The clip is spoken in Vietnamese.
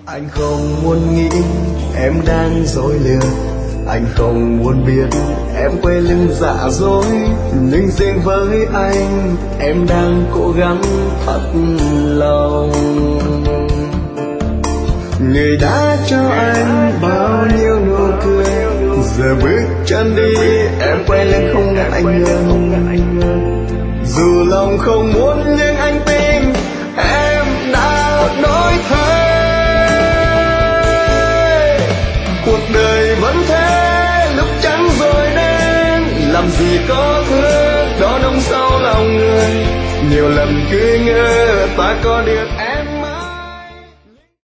Anh không muốn nghĩ em đang dối lừa, anh không muốn biết em quay lưng giả dối, nhưng riêng với anh em đang cố gắng thật lòng. Người đã cho anh bao nhiêu nụ cười, giờ bước chân đi em quay lưng không anh ngờ. Dù lòng không muốn nhưng anh tin em đã đổi thay. Cuộc đời vẫn thế, lúc trắng rồi đen, làm gì có thứ đó nông sâu lòng người. Nhiều lần cứ ngỡ ta có được